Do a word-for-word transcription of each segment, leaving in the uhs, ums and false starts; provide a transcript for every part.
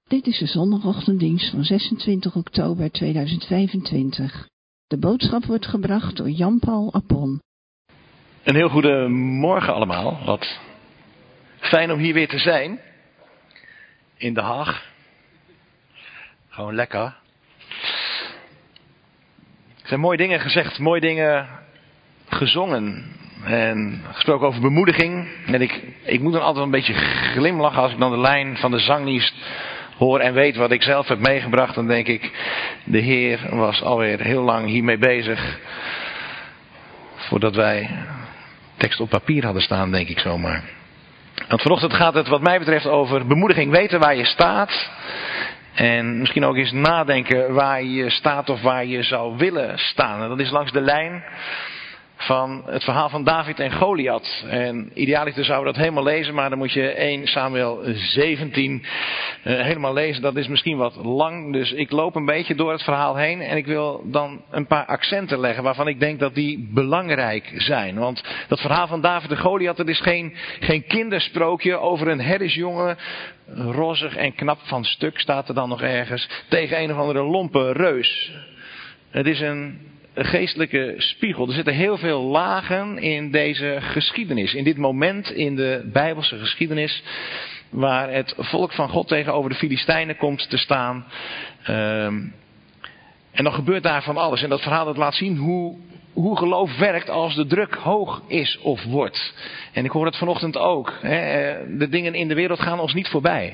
Dit is de zondagochtenddienst van zesentwintig oktober tweeduizend vijfentwintig. De boodschap wordt gebracht door Jan-Paul Appon. Een heel goede morgen allemaal. Wat fijn om hier weer te zijn. In Den Haag. Gewoon lekker. Er zijn mooie dingen gezegd, mooie dingen gezongen. En gesproken over bemoediging. En ik, ik moet dan altijd een beetje glimlachen als ik dan de lijn van de zangdienst hoor en weet wat ik zelf heb meegebracht. Dan denk ik, de Heer was alweer heel lang hiermee bezig. Voordat wij tekst op papier hadden staan, denk ik zomaar. Want vanochtend gaat het wat mij betreft over bemoediging. Weten waar je staat. En misschien ook eens nadenken waar je staat of waar je zou willen staan. En dat is langs de lijn van het verhaal van David en Goliath. En idealiter zouden we dat helemaal lezen, maar dan moet je eerste Samuel zeventien uh, helemaal lezen. Dat is misschien wat lang, dus ik loop een beetje door het verhaal heen. En ik wil dan een paar accenten leggen waarvan ik denk dat die belangrijk zijn. Want dat verhaal van David en Goliath, dat is geen, geen kindersprookje over een herdersjongen. Rozig en knap van stuk staat er dan nog ergens. Tegen een of andere lompe reus. Het is een Een geestelijke spiegel. Er zitten heel veel lagen in deze geschiedenis. In dit moment in de Bijbelse geschiedenis. Waar het volk van God tegenover de Filistijnen komt te staan. Um, en dan gebeurt daar van alles. En dat verhaal dat laat zien hoe, hoe geloof werkt als de druk hoog is of wordt. En ik hoor het vanochtend ook. Hè. De dingen in de wereld gaan ons niet voorbij.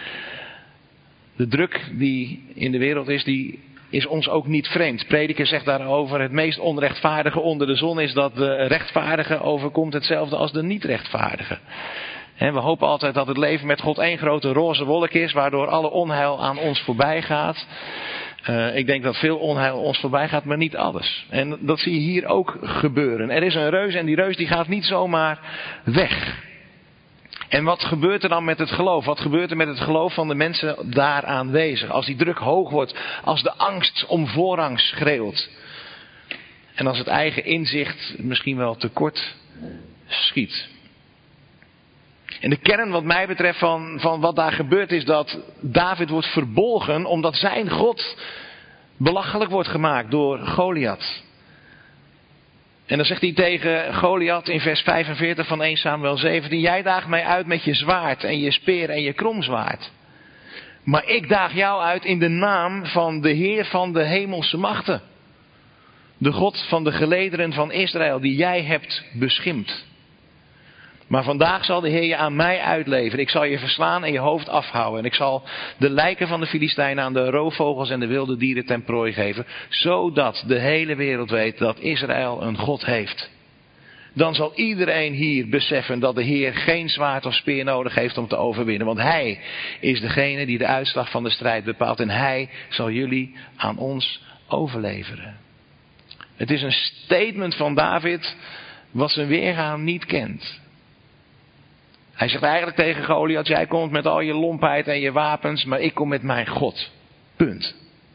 De druk die in de wereld is, die is ons ook niet vreemd. Prediker zegt daarover, het meest onrechtvaardige onder de zon is dat de rechtvaardige overkomt hetzelfde als de niet-rechtvaardige. En we hopen altijd dat het leven met God één grote roze wolk is, waardoor alle onheil aan ons voorbij gaat. Uh, ik denk dat veel onheil ons voorbij gaat, maar niet alles. En dat zie je hier ook gebeuren. Er is een reus en die reus die gaat niet zomaar weg. En wat gebeurt er dan met het geloof? Wat gebeurt er met het geloof van de mensen daar aanwezig? Als die druk hoog wordt, als de angst om voorrang schreeuwt. En als het eigen inzicht misschien wel tekort schiet. En de kern wat mij betreft van, van wat daar gebeurt is dat David wordt verbolgen omdat zijn God belachelijk wordt gemaakt door Goliath. En dan zegt hij tegen Goliath in vers vijfenveertig van eerste Samuel zeventien. Jij daagt mij uit met je zwaard en je speer en je kromzwaard. Maar ik daag jou uit in de naam van de Heer van de hemelse machten. De God van de gelederen van Israël die jij hebt beschimpt. Maar vandaag zal de Heer je aan mij uitleveren. Ik zal je verslaan en je hoofd afhouden. En ik zal de lijken van de Filistijnen aan de roofvogels en de wilde dieren ten prooi geven. Zodat de hele wereld weet dat Israël een God heeft. Dan zal iedereen hier beseffen dat de Heer geen zwaard of speer nodig heeft om te overwinnen. Want Hij is degene die de uitslag van de strijd bepaalt. En Hij zal jullie aan ons overleveren. Het is een statement van David wat zijn weergaan niet kent. Hij zegt eigenlijk tegen Goliath, jij komt met al je lompheid en je wapens, maar ik kom met mijn God. Punt.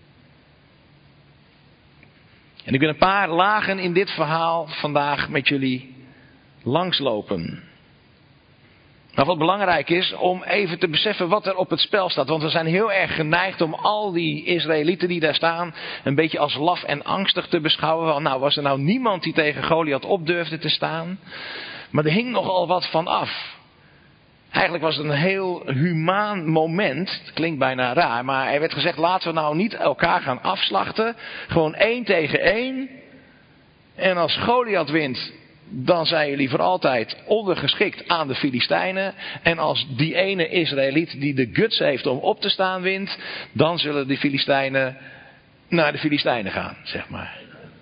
En ik wil een paar lagen in dit verhaal vandaag met jullie langslopen. Maar wat belangrijk is om even te beseffen wat er op het spel staat. Want we zijn heel erg geneigd om al die Israëlieten die daar staan een beetje als laf en angstig te beschouwen. Nou, was er nou niemand die tegen Goliath op durfde te staan? Maar er hing nogal wat van af. Eigenlijk was het een heel humaan moment. Het klinkt bijna raar, maar er werd gezegd, laten we nou niet elkaar gaan afslachten. Gewoon één tegen één. En als Goliath wint, dan zijn jullie voor altijd ondergeschikt aan de Filistijnen. En als die ene Israëliet die de guts heeft om op te staan wint, dan zullen de Filistijnen naar de Filistijnen gaan, zeg maar.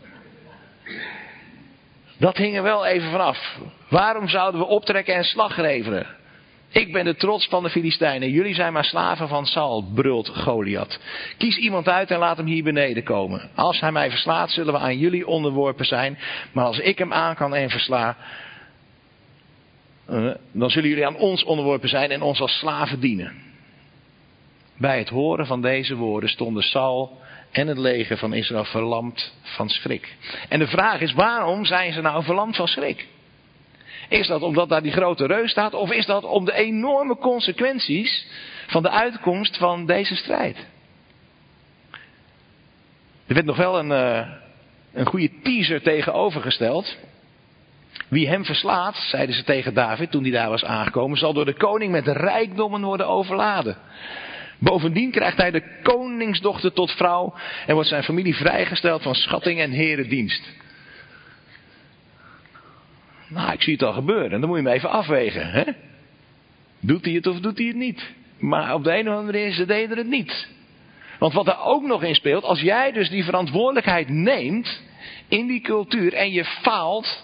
Dat hing er wel even vanaf. Waarom zouden we optrekken en slag leveren? Ik ben de trots van de Filistijnen. Jullie zijn maar slaven van Saul, brult Goliath. Kies iemand uit en laat hem hier beneden komen. Als hij mij verslaat, zullen we aan jullie onderworpen zijn. Maar als ik hem aan kan en versla, dan zullen jullie aan ons onderworpen zijn en ons als slaven dienen. Bij het horen van deze woorden stonden Saul en het leger van Israël verlamd van schrik. En de vraag is, waarom zijn ze nou verlamd van schrik? Is dat omdat daar die grote reus staat? Of is dat om de enorme consequenties van de uitkomst van deze strijd. Er werd nog wel een, uh, een goede teaser tegenovergesteld. Wie hem verslaat, zeiden ze tegen David toen hij daar was aangekomen, zal door de koning met rijkdommen worden overladen. Bovendien krijgt hij de koningsdochter tot vrouw en wordt zijn familie vrijgesteld van schatting en herendienst. Nou, ik zie het al gebeuren. Dan moet je hem even afwegen. Hè? Doet hij het of doet hij het niet? Maar op de een of andere manier, ze deden het niet. Want wat er ook nog in speelt, als jij dus die verantwoordelijkheid neemt in die cultuur en je faalt,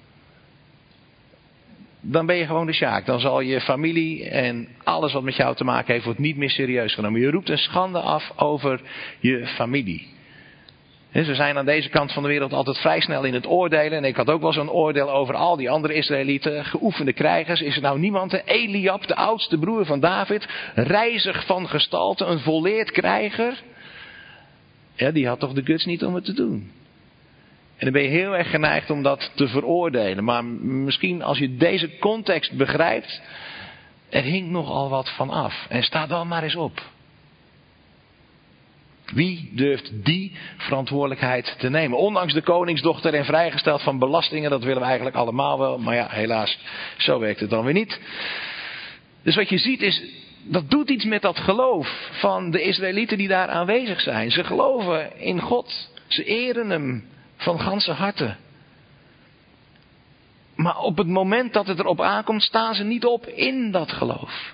dan ben je gewoon de sjaak. Dan zal je familie en alles wat met jou te maken heeft, wordt niet meer serieus genomen. Je roept een schande af over je familie. Dus we zijn aan deze kant van de wereld altijd vrij snel in het oordelen. En ik had ook wel zo'n oordeel over al die andere Israëlieten, geoefende krijgers. Is er nou niemand, de Eliab, de oudste broer van David, rijzig van gestalte, een volleerd krijger? Ja, die had toch de guts niet om het te doen. En dan ben je heel erg geneigd om dat te veroordelen. Maar misschien als je deze context begrijpt, er hing nogal wat van af. En sta dan maar eens op. Wie durft die verantwoordelijkheid te nemen? Ondanks de koningsdochter en vrijgesteld van belastingen, dat willen we eigenlijk allemaal wel. Maar ja, helaas, zo werkt het dan weer niet. Dus wat je ziet is, dat doet iets met dat geloof van de Israëlieten die daar aanwezig zijn. Ze geloven in God. Ze eren hem van ganse harte. Maar op het moment dat het erop aankomt, staan ze niet op in dat geloof.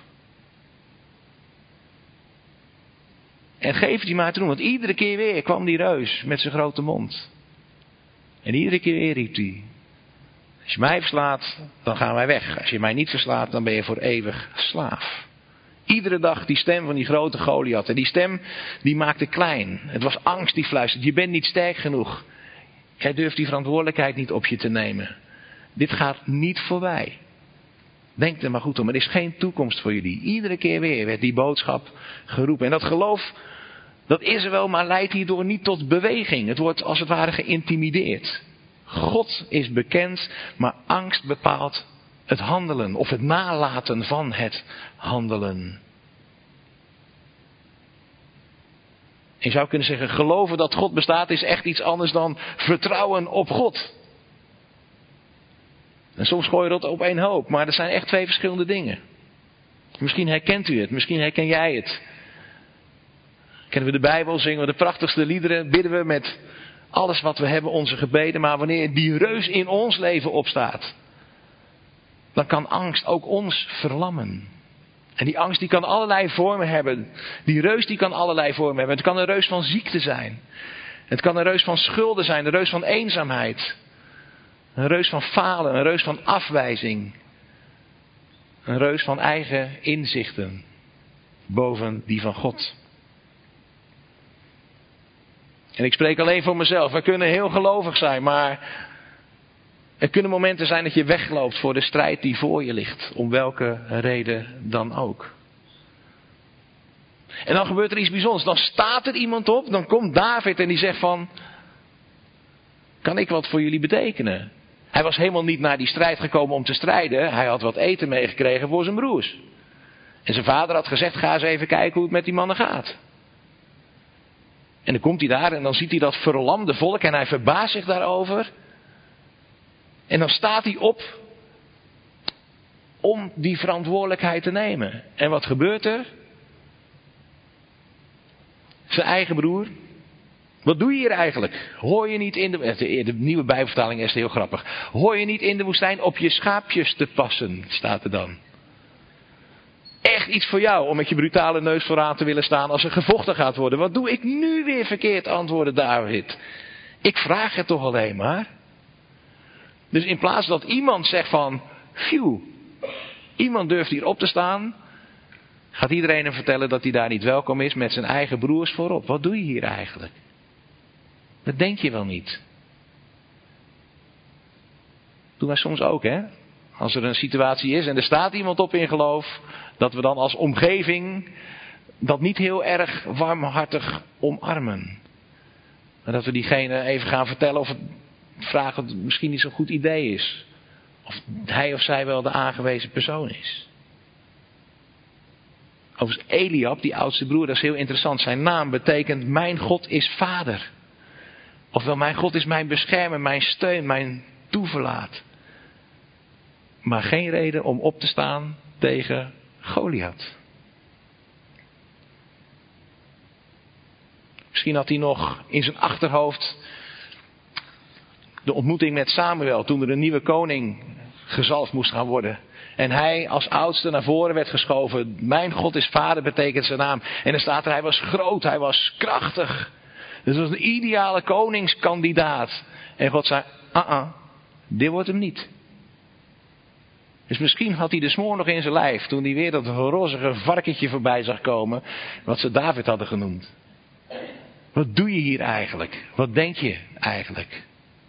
En geef het die maar te doen, want iedere keer weer kwam die reus met zijn grote mond. En iedere keer weer riep hij: als je mij verslaat, dan gaan wij weg. Als je mij niet verslaat, dan ben je voor eeuwig slaaf. Iedere dag die stem van die grote Goliath. En die stem, die maakte klein. Het was angst die fluisterde: je bent niet sterk genoeg. Jij durft die verantwoordelijkheid niet op je te nemen. Dit gaat niet voorbij. Denk er maar goed om. Er is geen toekomst voor jullie. Iedere keer weer werd die boodschap geroepen. En dat geloof, dat is er wel, maar leidt hierdoor niet tot beweging. Het wordt als het ware geïntimideerd. God is bekend, maar angst bepaalt het handelen. Of het nalaten van het handelen. Je zou kunnen zeggen, geloven dat God bestaat is echt iets anders dan vertrouwen op God. En soms gooi je dat op één hoop, maar er zijn echt twee verschillende dingen. Misschien herkent u het, misschien herken jij het. Kennen we de Bijbel, zingen we de prachtigste liederen, bidden we met alles wat we hebben, onze gebeden. Maar wanneer die reus in ons leven opstaat, dan kan angst ook ons verlammen. En die angst die kan allerlei vormen hebben. Die reus die kan allerlei vormen hebben. Het kan een reus van ziekte zijn. Het kan een reus van schulden zijn, een reus van eenzaamheid. Een reus van falen, een reus van afwijzing. Een reus van eigen inzichten boven die van God. En ik spreek alleen voor mezelf. We kunnen heel gelovig zijn, maar er kunnen momenten zijn dat je wegloopt voor de strijd die voor je ligt. Om welke reden dan ook. En dan gebeurt er iets bijzonders. Dan staat er iemand op, dan komt David en die zegt van: kan ik wat voor jullie betekenen? Hij was helemaal niet naar die strijd gekomen om te strijden. Hij had wat eten meegekregen voor zijn broers. En zijn vader had gezegd: ga eens even kijken hoe het met die mannen gaat. En dan komt hij daar en dan ziet hij dat verlamde volk en hij verbaast zich daarover. En dan staat hij op om die verantwoordelijkheid te nemen. En wat gebeurt er? Zijn eigen broer. Wat doe je hier eigenlijk? Hoor je niet in de... De nieuwe Bijbelvertaling is heel grappig. Hoor je niet in de woestijn op je schaapjes te passen, staat er dan. Echt iets voor jou om met je brutale neus vooraan te willen staan als er gevochten gaat worden. Wat doe ik nu weer verkeerd, antwoordde David. Ik vraag het toch alleen maar. Dus in plaats dat iemand zegt van, phew, iemand durft hier op te staan, gaat iedereen hem vertellen dat hij daar niet welkom is met zijn eigen broers voorop. Wat doe je hier eigenlijk? Dat denk je wel niet. Doen wij soms ook, hè? Als er een situatie is en er staat iemand op in geloof, dat we dan als omgeving dat niet heel erg warmhartig omarmen. Maar dat we diegene even gaan vertellen of het vragen of het misschien niet zo'n goed idee is. Of hij of zij wel de aangewezen persoon is. Overigens Eliab, die oudste broer, dat is heel interessant. Zijn naam betekent mijn God is vader. Ofwel mijn God is mijn beschermer, mijn steun, mijn toeverlaat. Maar geen reden om op te staan tegen Goliath. Misschien had hij nog in zijn achterhoofd de ontmoeting met Samuel toen er een nieuwe koning gezalfd moest gaan worden. En hij als oudste naar voren werd geschoven. Mijn God is vader betekent zijn naam. En dan staat er, hij was groot, hij was krachtig. Dus dat was een ideale koningskandidaat. En God zei, ah uh-uh, dit wordt hem niet. Dus misschien had hij de smoor nog in zijn lijf toen hij weer dat rozige varkentje voorbij zag komen. Wat ze David hadden genoemd. Wat doe je hier eigenlijk? Wat denk je eigenlijk?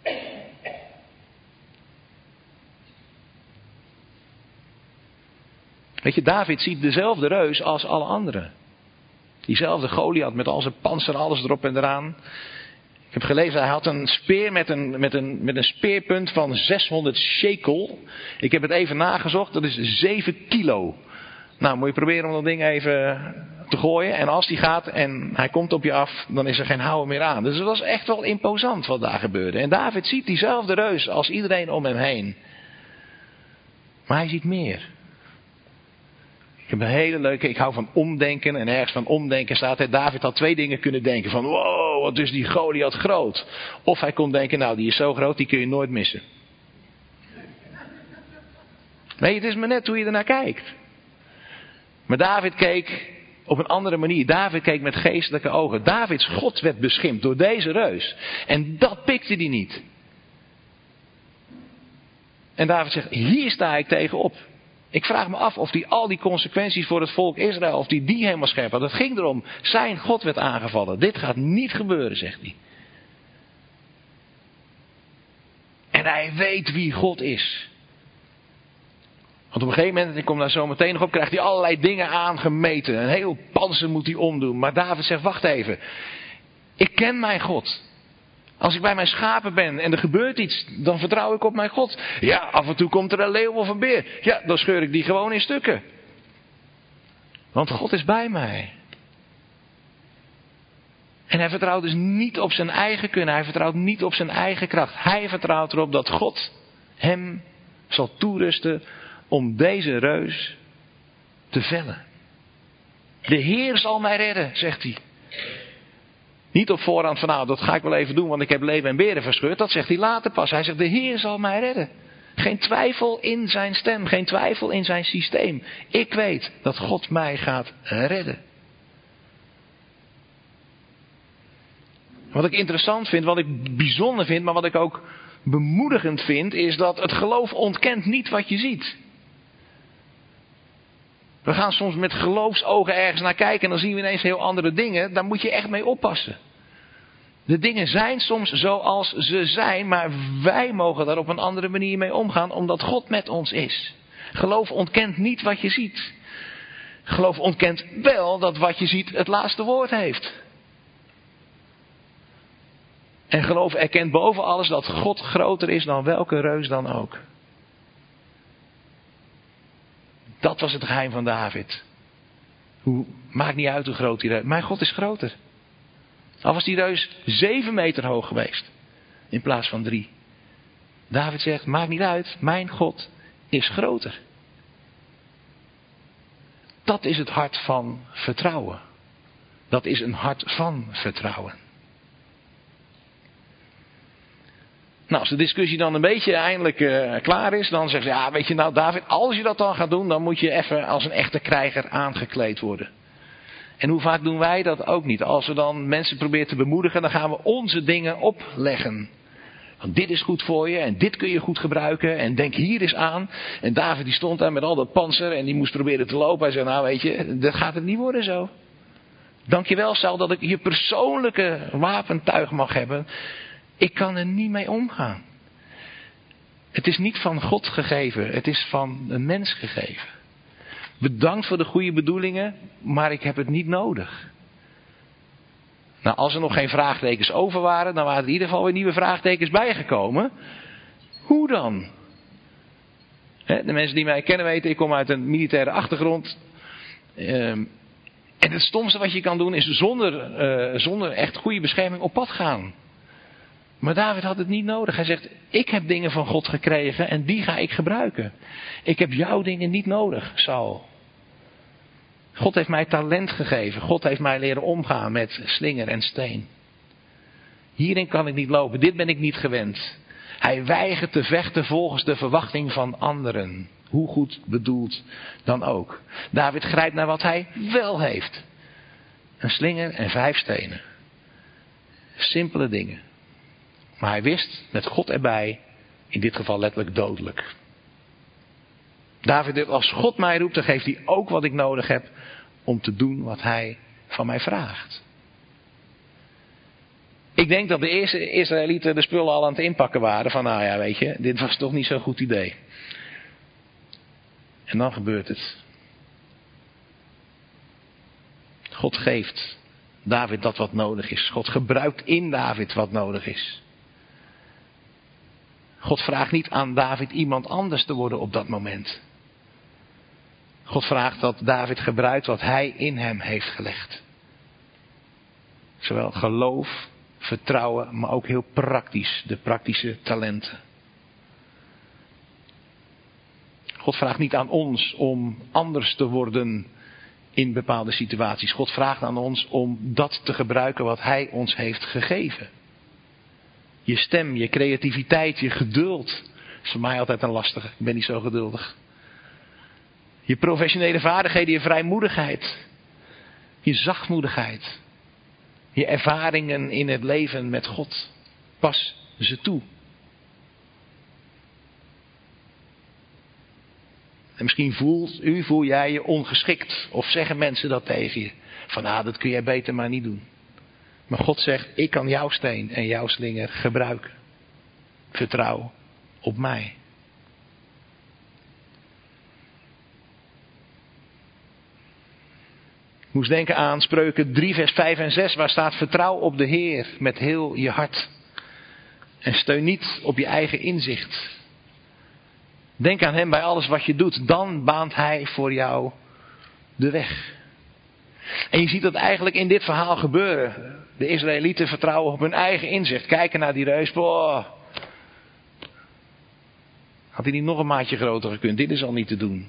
Weet je, David ziet dezelfde reus als alle anderen. Diezelfde Goliath met al zijn panzer, alles erop en eraan. Ik heb gelezen, hij had een speer met een, met een, met een speerpunt van zeshonderd shekel. Ik heb het even nagezocht, dat is zeven kilo. Nou, moet je proberen om dat ding even te gooien. En als die gaat en hij komt op je af, dan is er geen houden meer aan. Dus het was echt wel imposant wat daar gebeurde. En David ziet diezelfde reus als iedereen om hem heen. Maar hij ziet meer. Ik heb een hele leuke, ik hou van omdenken en ergens van omdenken staat er. David had twee dingen kunnen denken van wow, wat is die Goliath groot. Of hij kon denken, nou die is zo groot, die kun je nooit missen. Nee, het is maar net hoe je ernaar kijkt. Maar David keek op een andere manier. David keek met geestelijke ogen. Davids God werd beschimpt door deze reus. En dat pikte hij niet. En David zegt, hier sta ik tegenop. Ik vraag me af of hij al die consequenties voor het volk Israël, of hij die helemaal scherp had. Het ging erom, zijn God werd aangevallen. Dit gaat niet gebeuren, zegt hij. En hij weet wie God is. Want op een gegeven moment, ik kom daar zo meteen nog op, krijgt hij allerlei dingen aangemeten. Een heel panzer moet hij omdoen. Maar David zegt, wacht even. Ik ken mijn God. Als ik bij mijn schapen ben en er gebeurt iets, dan vertrouw ik op mijn God. Ja, af en toe komt er een leeuw of een beer. Ja, dan scheur ik die gewoon in stukken. Want God is bij mij. En hij vertrouwt dus niet op zijn eigen kunnen. Hij vertrouwt niet op zijn eigen kracht. Hij vertrouwt erop dat God hem zal toerusten om deze reus te vellen. De Heer zal mij redden, zegt hij. Niet op voorhand van nou, dat ga ik wel even doen, want ik heb leven en beren verscheurd. Dat zegt hij later pas. Hij zegt, de Heer zal mij redden. Geen twijfel in zijn stem, geen twijfel in zijn systeem. Ik weet dat God mij gaat redden. Wat ik interessant vind, wat ik bijzonder vind, maar wat ik ook bemoedigend vind, is dat het geloof ontkent niet wat je ziet. We gaan soms met geloofsogen ergens naar kijken en dan zien we ineens heel andere dingen. Daar moet je echt mee oppassen. De dingen zijn soms zoals ze zijn, maar wij mogen daar op een andere manier mee omgaan, omdat God met ons is. Geloof ontkent niet wat je ziet. Geloof ontkent wel dat wat je ziet het laatste woord heeft. En geloof erkent boven alles dat God groter is dan welke reus dan ook. Dat was het geheim van David. Hoe, maakt niet uit hoe groot die reus is. Mijn God is groter. Al was die reus zeven meter hoog geweest. In plaats van drie. David zegt, maakt niet uit. Mijn God is groter. Dat is het hart van vertrouwen. Dat is een hart van vertrouwen. Nou, als de discussie dan een beetje eindelijk uh, klaar is, dan zegt ze, ja, weet je nou David, als je dat dan gaat doen, dan moet je even als een echte krijger aangekleed worden. En hoe vaak doen wij dat ook niet? Als we dan mensen proberen te bemoedigen, dan gaan we onze dingen opleggen. Want dit is goed voor je en dit kun je goed gebruiken en denk hier eens aan. En David die stond daar met al dat panzer en die moest proberen te lopen. Hij zei, nou weet je, dat gaat het niet worden zo. Dankjewel Saul dat ik je persoonlijke wapentuig mag hebben. Ik kan er niet mee omgaan. Het is niet van God gegeven. Het is van een mens gegeven. Bedankt voor de goede bedoelingen. Maar ik heb het niet nodig. Nou, als er nog geen vraagtekens over waren. Dan waren er in ieder geval weer nieuwe vraagtekens bijgekomen. Hoe dan? De mensen die mij kennen weten. Ik kom uit een militaire achtergrond. Um, en het stomste wat je kan doen is zonder, uh, zonder echt goede bescherming op pad gaan. Maar David had het niet nodig. Hij zegt, ik heb dingen van God gekregen en die ga ik gebruiken. Ik heb jouw dingen niet nodig, Saul. God heeft mij talent gegeven. God heeft mij leren omgaan met slinger en steen. Hierin kan ik niet lopen. Dit ben ik niet gewend. Hij weigert te vechten volgens de verwachting van anderen. Hoe goed bedoeld dan ook. David grijpt naar wat hij wel heeft. Een slinger en vijf stenen. Simpele dingen. Maar hij wist, met God erbij, in dit geval letterlijk dodelijk. David, als God mij roept, dan geeft hij ook wat ik nodig heb om te doen wat hij van mij vraagt. Ik denk dat de eerste Israëlieten de spullen al aan het inpakken waren. Van nou ja, weet je, dit was toch niet zo'n goed idee. En dan gebeurt het. God geeft David dat wat nodig is. God gebruikt in David wat nodig is. God vraagt niet aan David iemand anders te worden op dat moment. God vraagt dat David gebruikt wat hij in hem heeft gelegd. Zowel geloof, vertrouwen, maar ook heel praktisch. De praktische talenten. God vraagt niet aan ons om anders te worden in bepaalde situaties. God vraagt aan ons om dat te gebruiken wat hij ons heeft gegeven. Je stem, je creativiteit, je geduld. Dat is voor mij altijd een lastige. Ik ben niet zo geduldig. Je professionele vaardigheden, je vrijmoedigheid. Je zachtmoedigheid. Je ervaringen in het leven met God. Pas ze toe. En misschien voelt u, voel jij je ongeschikt. Of zeggen mensen dat tegen je. Van ah, dat kun jij beter maar niet doen. Maar God zegt, ik kan jouw steen en jouw slinger gebruiken. Vertrouw op mij. Ik moest denken aan Spreuken drie vers vijf en zes. Waar staat vertrouw op de Heer met heel je hart. En steun niet op je eigen inzicht. Denk aan hem bij alles wat je doet. Dan baant hij voor jou de weg. En je ziet dat eigenlijk in dit verhaal gebeuren. De Israëlieten vertrouwen op hun eigen inzicht. Kijken naar die reus. Boah. Had hij niet nog een maatje groter gekund? Dit is al niet te doen.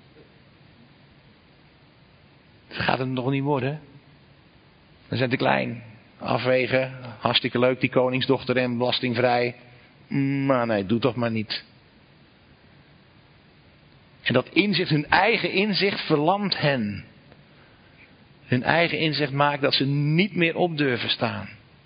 Het gaat het nog niet worden. We zijn te klein. Afwegen. Hartstikke leuk die koningsdochter en belastingvrij. Maar nee, doe toch maar niet. En dat inzicht, hun eigen inzicht verlamt hen. Hun eigen inzicht maakt dat ze niet meer op durven staan.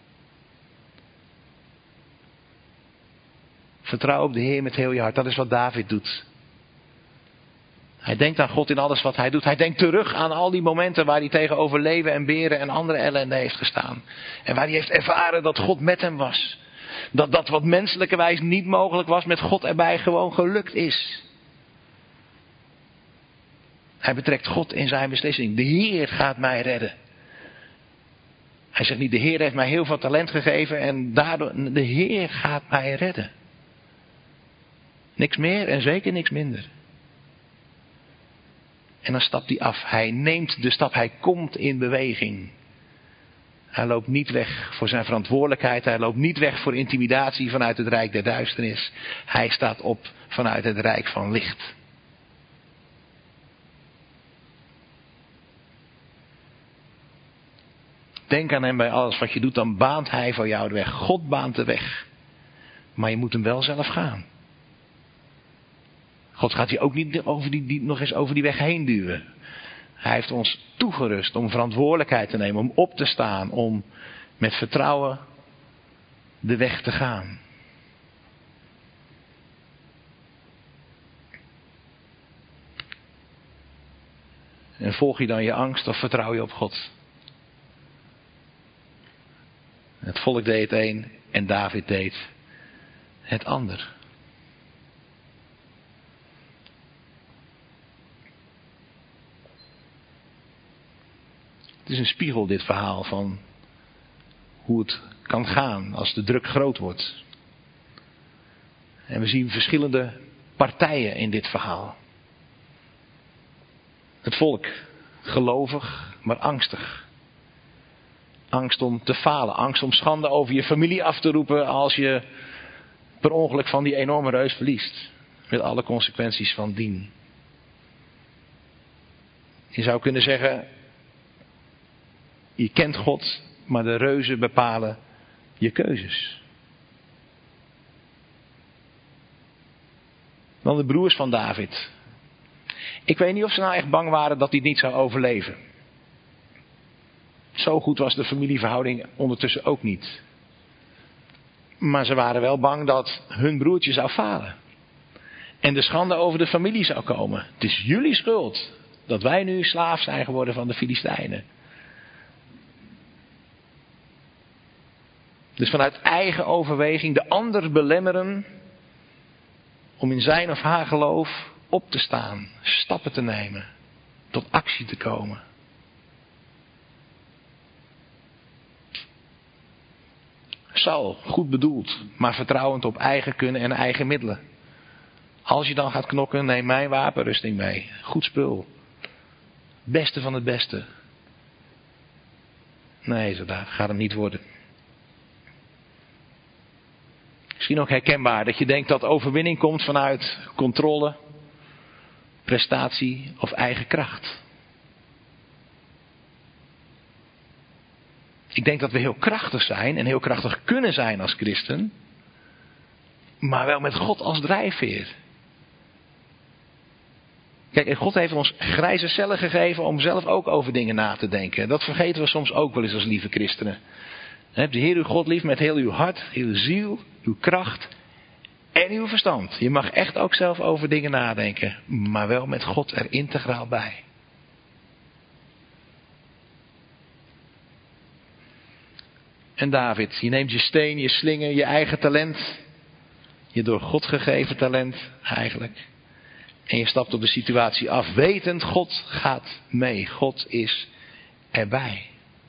Vertrouw op de Heer met heel je hart. Dat is wat David doet. Hij denkt aan God in alles wat hij doet. Hij denkt terug aan al die momenten waar hij tegenover leeuwen en beren en andere ellende heeft gestaan. En waar hij heeft ervaren dat God met hem was. Dat dat wat menselijkerwijs niet mogelijk was met God erbij gewoon gelukt is. Hij betrekt God in zijn beslissing. De Heer gaat mij redden. Hij zegt niet, de Heer heeft mij heel veel talent gegeven en daardoor, de Heer gaat mij redden. Niks meer en zeker niks minder. En dan stapt hij af. Hij neemt de stap. Hij komt in beweging. Hij loopt niet weg voor zijn verantwoordelijkheid. Hij loopt niet weg voor intimidatie vanuit het rijk der duisternis. Hij staat op vanuit het rijk van licht. Denk aan hem bij alles wat je doet, dan baant hij voor jou de weg. God baant de weg. Maar je moet hem wel zelf gaan. God gaat je ook niet over die, die, nog eens over die weg heen duwen. Hij heeft ons toegerust om verantwoordelijkheid te nemen, om op te staan, om met vertrouwen de weg te gaan. En volg je dan je angst of vertrouw je op God? Het volk deed het een en David deed het ander. Het is een spiegel, dit verhaal, van hoe het kan gaan als de druk groot wordt. En we zien verschillende partijen in dit verhaal. Het volk gelovig, maar angstig. Angst om te falen, angst om schande over je familie af te roepen als je per ongeluk van die enorme reus verliest. Met alle consequenties van dien. Je zou kunnen zeggen, je kent God, maar de reuzen bepalen je keuzes. Dan de broers van David. Ik weet niet of ze nou echt bang waren dat hij het niet zou overleven. Zo goed was de familieverhouding ondertussen ook niet. Maar ze waren wel bang dat hun broertje zou falen. En de schande over de familie zou komen. Het is jullie schuld dat wij nu slaaf zijn geworden van de Filistijnen. Dus vanuit eigen overweging de ander belemmeren om in zijn of haar geloof op te staan, stappen te nemen, tot actie te komen. Saul, goed bedoeld, maar vertrouwend op eigen kunnen en eigen middelen. Als je dan gaat knokken, neem mijn wapenrusting mee. Goed spul. Beste van het beste. Nee, zo daar gaat het niet worden. Misschien ook herkenbaar dat je denkt dat overwinning komt vanuit controle, prestatie of eigen kracht. Ik denk dat we heel krachtig zijn en heel krachtig kunnen zijn als christen, maar wel met God als drijfveer. Kijk, en God heeft ons grijze cellen gegeven om zelf ook over dingen na te denken. Dat vergeten we soms ook wel eens als lieve christenen. Heb de Heer uw God lief met heel uw hart, heel uw ziel, uw kracht en uw verstand. Je mag echt ook zelf over dingen nadenken, maar wel met God er integraal bij. En David, je neemt je steen, je slingen, je eigen talent, je door God gegeven talent eigenlijk. En je stapt op de situatie af, wetend God gaat mee. God is erbij.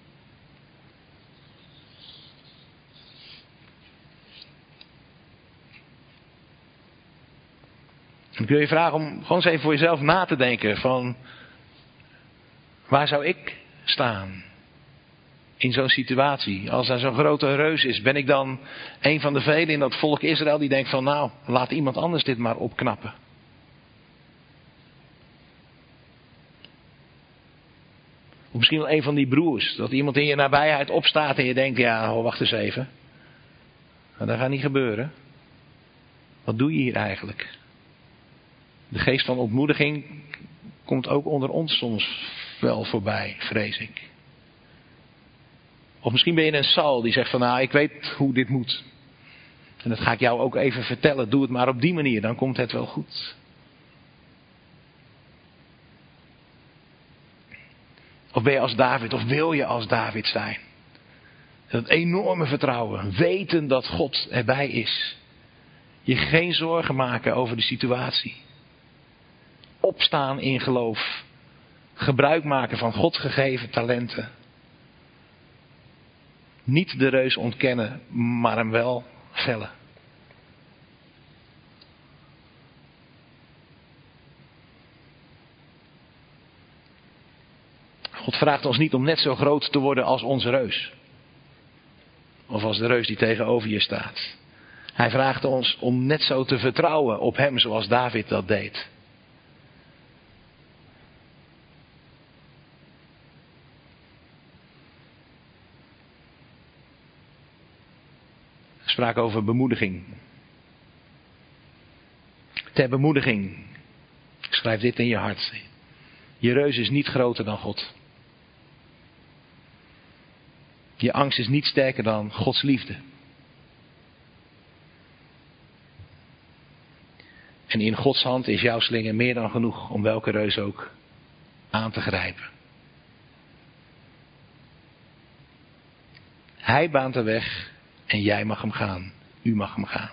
En ik wil je vragen om gewoon eens even voor jezelf na te denken van, waar zou ik staan in zo'n situatie? Als er zo'n grote reus is, ben ik dan een van de velen in dat volk Israël die denkt van, nou, laat iemand anders dit maar opknappen. Of misschien wel een van die broers, dat iemand in je nabijheid opstaat en je denkt, ja, oh, wacht eens even. Maar dat gaat niet gebeuren. Wat doe je hier eigenlijk? De geest van ontmoediging komt ook onder ons soms wel voorbij, vrees ik. Of misschien ben je een Saul die zegt van, nou, ik weet hoe dit moet. En dat ga ik jou ook even vertellen. Doe het maar op die manier, dan komt het wel goed. Of ben je als David, of wil je als David zijn? Dat enorme vertrouwen, weten dat God erbij is. Je geen zorgen maken over de situatie. Opstaan in geloof. Gebruik maken van God gegeven talenten. Niet de reus ontkennen, maar hem wel vellen. God vraagt ons niet om net zo groot te worden als onze reus. Of als de reus die tegenover je staat. Hij vraagt ons om net zo te vertrouwen op hem zoals David dat deed. We spraken over bemoediging. Ter bemoediging. Schrijf dit in je hart. Je reus is niet groter dan God. Je angst is niet sterker dan Gods liefde. En in Gods hand is jouw slinger meer dan genoeg om welke reus ook aan te grijpen. Hij baant de weg en jij mag hem gaan. U mag hem gaan.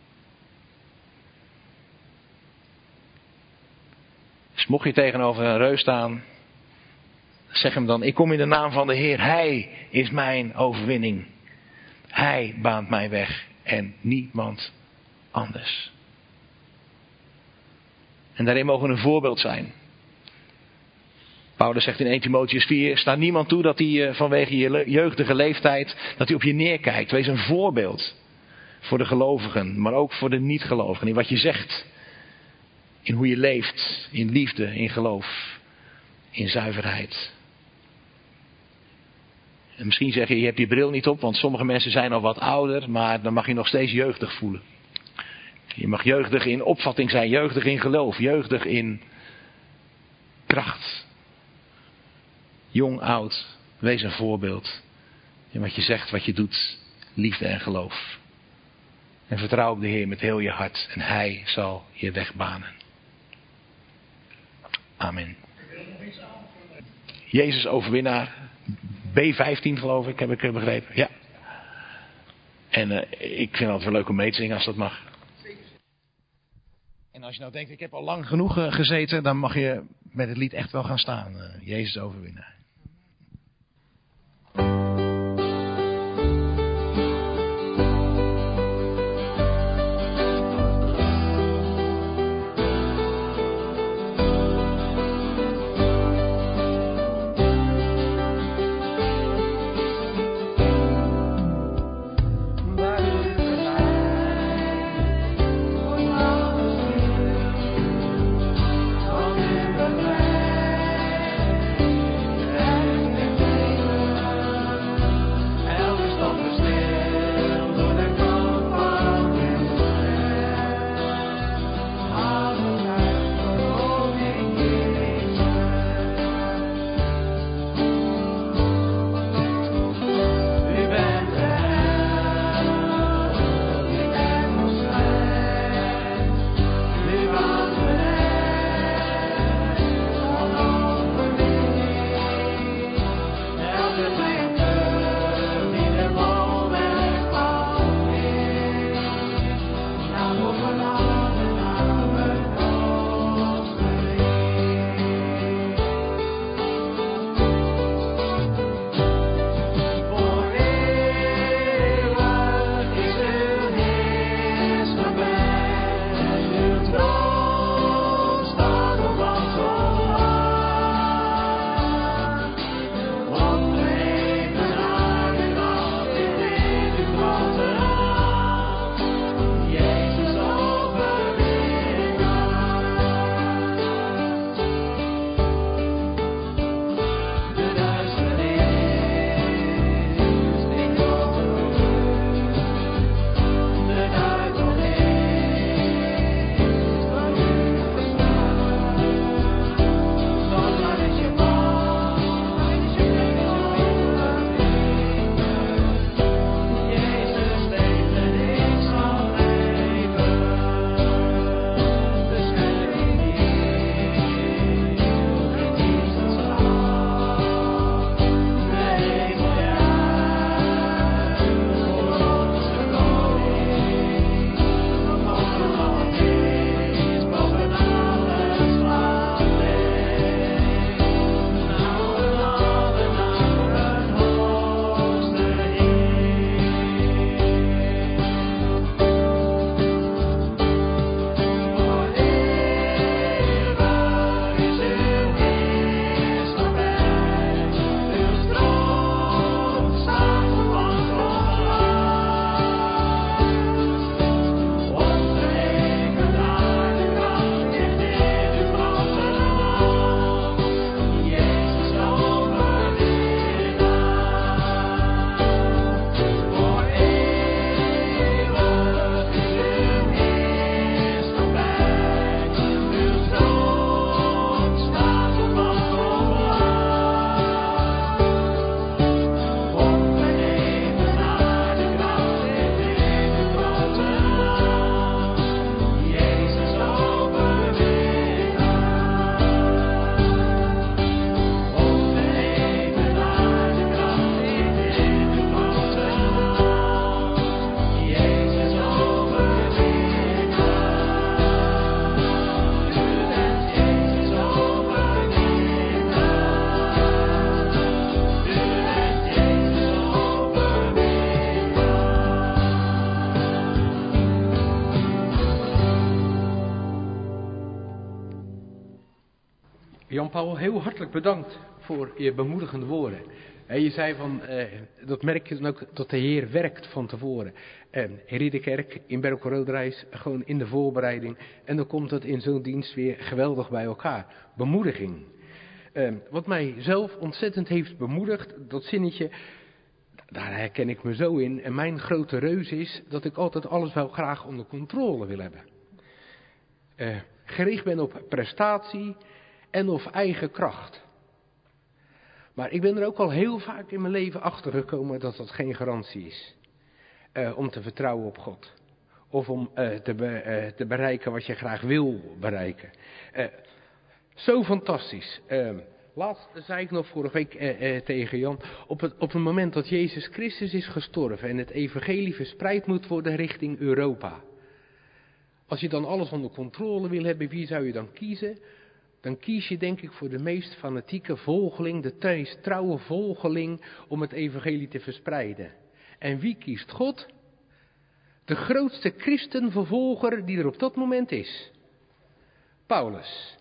Dus mocht je tegenover een reus staan, zeg hem dan, ik kom in de naam van de Heer. Hij is mijn overwinning. Hij baant mij weg en niemand anders. En daarin mogen we een voorbeeld zijn. Paulus zegt in eerste Timotheüs vier, sta niemand toe dat hij vanwege je jeugdige leeftijd, dat hij op je neerkijkt. Wees een voorbeeld voor de gelovigen, maar ook voor de niet-gelovigen. In wat je zegt, in hoe je leeft, in liefde, in geloof, in zuiverheid. En misschien zeg je, je hebt je bril niet op, want sommige mensen zijn al wat ouder, maar dan mag je nog steeds jeugdig voelen. Je mag jeugdig in opvatting zijn, jeugdig in geloof, jeugdig in kracht. Jong, oud, wees een voorbeeld in wat je zegt, wat je doet, liefde en geloof. En vertrouw op de Heer met heel je hart en Hij zal je weg banen. Amen. Jezus overwinnaar, B vijftien geloof ik, heb ik begrepen. Ja. En uh, ik vind het altijd wel leuk om mee te zingen als dat mag. En als je nou denkt, ik heb al lang genoeg uh, gezeten, dan mag je met het lied echt wel gaan staan. Uh, Jezus overwinnaar. Jan-Paul, heel hartelijk bedankt voor je bemoedigende woorden. En je zei van, eh, dat merk je dan ook, dat de Heer werkt van tevoren. En in Ridderkerk, in Berkel-Roderijs, gewoon in de voorbereiding. En dan komt het in zo'n dienst weer geweldig bij elkaar. Bemoediging. Eh, wat mij zelf ontzettend heeft bemoedigd, dat zinnetje, daar herken ik me zo in. En mijn grote reus is dat ik altijd alles wel graag onder controle wil hebben. Eh, gericht ben op prestatie en of eigen kracht. Maar ik ben er ook al heel vaak in mijn leven achter gekomen dat dat geen garantie is. Uh, om te vertrouwen op God. Of om uh, te, be, uh, te bereiken wat je graag wil bereiken. Uh, zo fantastisch. Uh, laatst zei ik nog vorige week uh, uh, tegen Jan. Op het, op het moment dat Jezus Christus is gestorven en het evangelie verspreid moet worden richting Europa. Als je dan alles onder controle wil hebben, wie zou je dan kiezen? Dan kies je denk ik voor de meest fanatieke volgeling, de meest trouwe volgeling om het evangelie te verspreiden. En wie kiest God? De grootste christenvervolger die er op dat moment is. Paulus.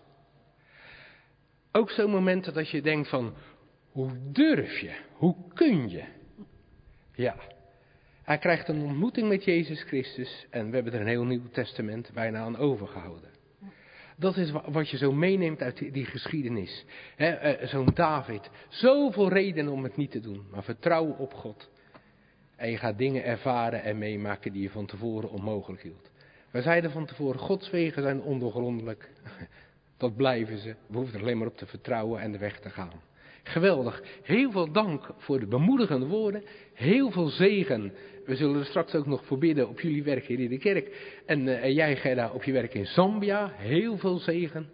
Ook zo'n momenten dat je denkt van, hoe durf je? Hoe kun je? Ja, hij krijgt een ontmoeting met Jezus Christus en we hebben er een heel Nieuw Testament bijna aan overgehouden. Dat is wat je zo meeneemt uit die, die geschiedenis. He, uh, zo'n David. Zoveel redenen om het niet te doen. Maar vertrouwen op God. En je gaat dingen ervaren en meemaken die je van tevoren onmogelijk hield. We zeiden van tevoren, Gods wegen zijn ondoorgrondelijk. Dat blijven ze. We hoeven er alleen maar op te vertrouwen en de weg te gaan. Geweldig. Heel veel dank voor de bemoedigende woorden. Heel veel zegen. We zullen er straks ook nog voor bidden op jullie werk hier in de kerk. En, uh, en jij Gerda op je werk in Zambia. Heel veel zegen.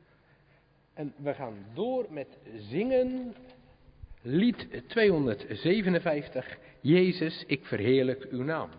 En we gaan door met zingen. Lied tweehonderdzevenenvijftig. Jezus, ik verheerlijk uw naam.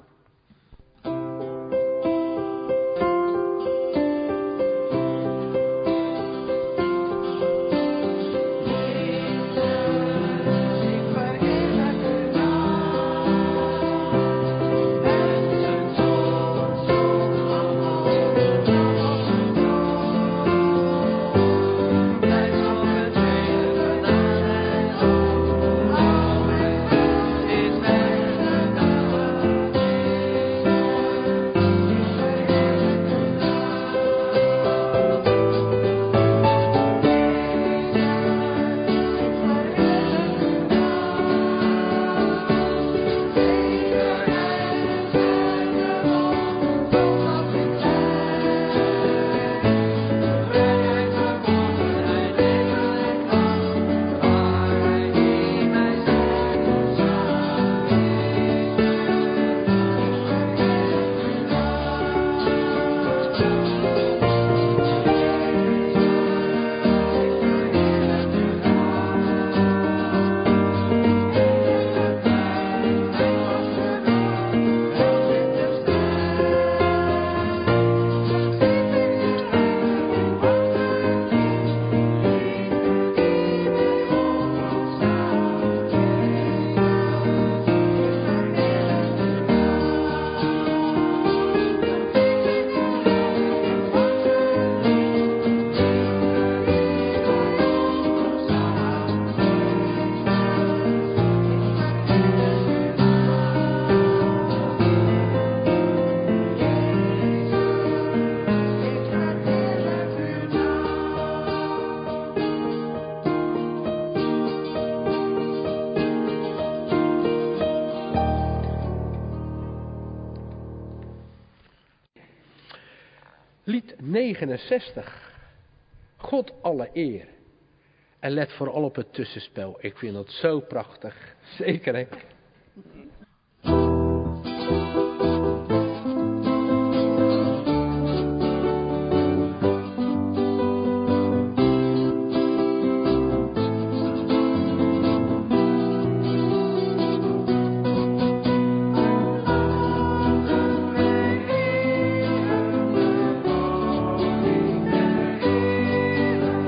Lied negenenzestig. God alle eer. En let vooral op het tussenspel. Ik vind dat zo prachtig. Zeker hè.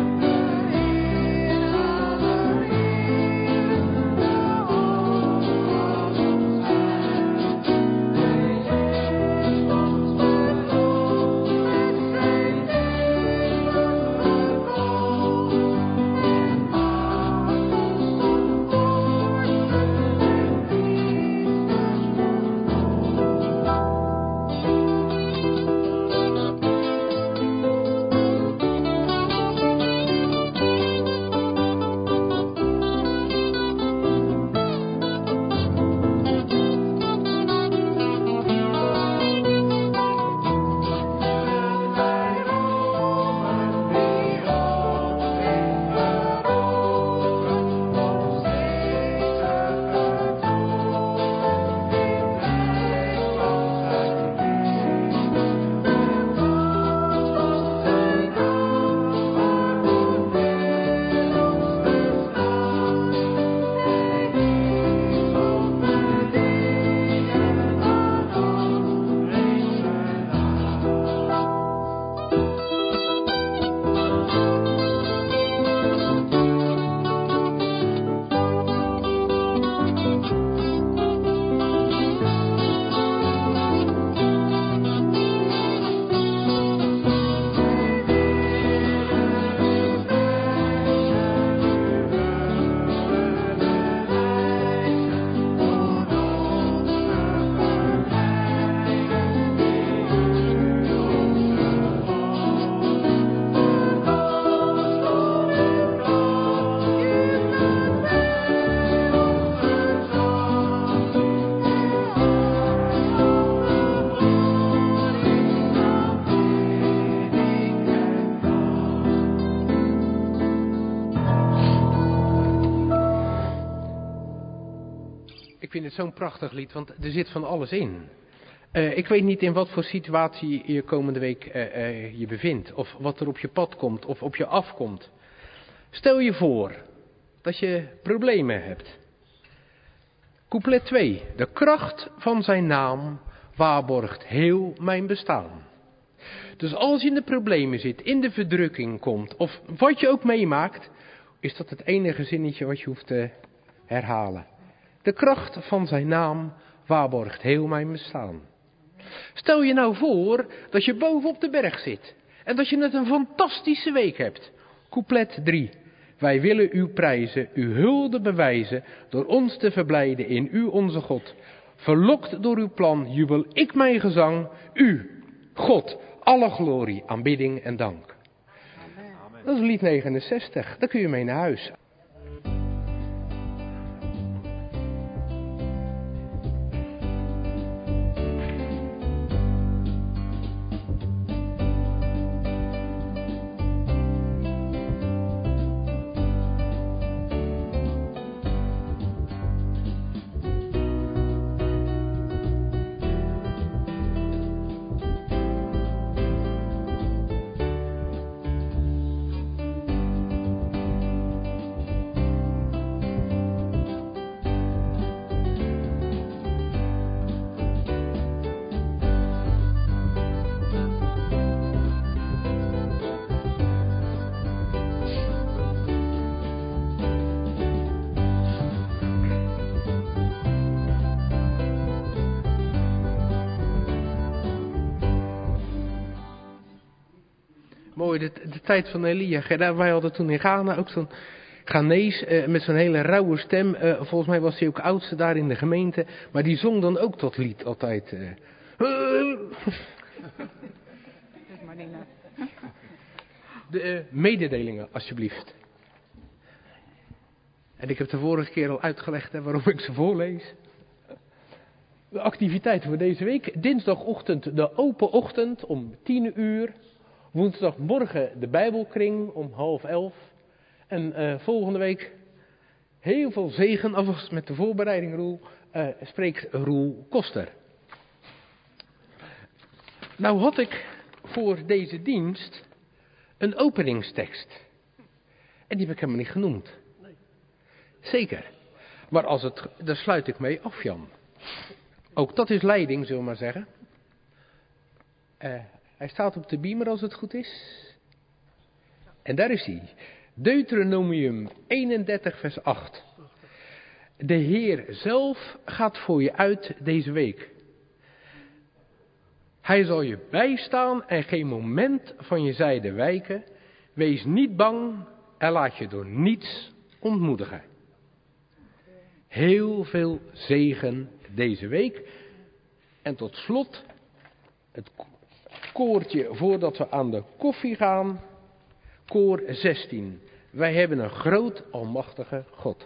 Oh Ik vind het zo'n prachtig lied, want er zit van alles in. Uh, ik weet niet in wat voor situatie je komende week uh, uh, je bevindt. Of wat er op je pad komt, of op je afkomt. Stel je voor dat je problemen hebt. Couplet twee. De kracht van zijn naam waarborgt heel mijn bestaan. Dus als je in de problemen zit, in de verdrukking komt, of wat je ook meemaakt, is dat het enige zinnetje wat je hoeft te herhalen. De kracht van zijn naam waarborgt heel mijn bestaan. Stel je nou voor dat je boven op de berg zit en dat je net een fantastische week hebt. Couplet drie. Wij willen u prijzen, uw hulde bewijzen, door ons te verblijden in u onze God. Verlokt door uw plan, jubel ik mijn gezang, u, God, alle glorie, aanbidding en dank. Amen. Dat is lied negenenzestig, daar kun je mee naar huis. Mooi, de, de tijd van Elia. Wij hadden toen in Ghana ook zo'n Ghanees eh, met zo'n hele rauwe stem. Eh, volgens mij was hij ook oudste daar in de gemeente. Maar die zong dan ook dat lied altijd. Eh. De eh, mededelingen, alsjeblieft. En ik heb de vorige keer al uitgelegd hè, waarom ik ze voorlees. De activiteiten voor deze week. Dinsdagochtend de open ochtend om tien uur. Woensdagmorgen de Bijbelkring om half elf. En uh, volgende week heel veel zegen. Alvast met de voorbereiding, Roel. Uh, spreekt Roel Koster. Nou had ik voor deze dienst een openingstekst. En die heb ik helemaal niet genoemd. Zeker. Maar als het, daar sluit ik mee af, Jan. Ook dat is leiding, zullen we maar zeggen. Uh, hij staat op de beamer als het goed is. En daar is hij. Deuteronomium eenendertig vers acht. De Heer zelf gaat voor je uit deze week. Hij zal je bijstaan en geen moment van je zijde wijken. Wees niet bang en laat je door niets ontmoedigen. Heel veel zegen deze week. En tot slot het koortje voordat we aan de koffie gaan. Koor zestien. Wij hebben een groot almachtige God.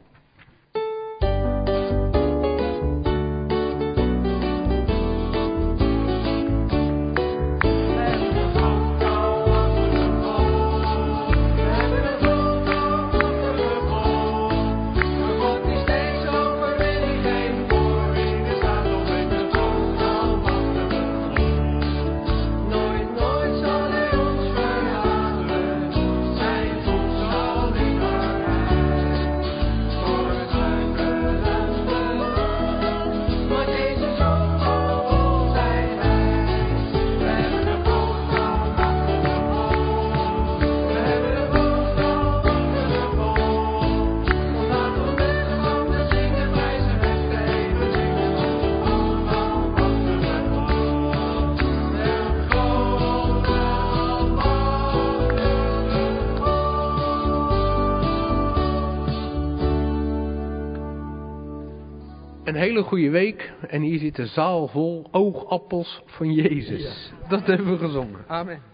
Een hele goede week en hier zit de zaal vol oogappels van Jezus. Ja. Dat hebben we gezongen. Amen.